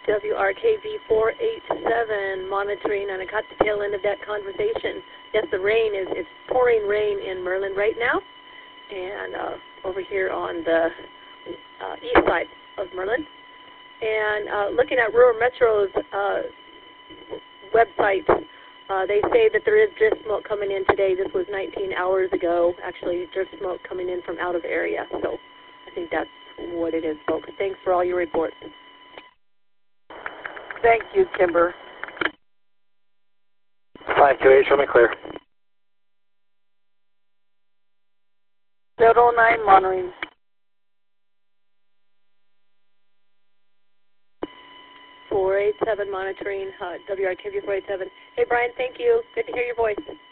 WRKV 487 monitoring, and I caught the tail end of that conversation. Yes, the rain it's pouring rain in Merlin right now, and over here on the east side of Merlin. And looking at Rural Metro's website, they say that there is drift smoke coming in today. This was 19 hours ago, actually, drift smoke coming in from out of area. So I think that's what it is, folks. Thanks for all your reports. Thank you, Kimber. 528, show me clear. 009 monitoring. 487 monitoring, WRKV 487. Hey, Brian, thank you. Good to hear your voice.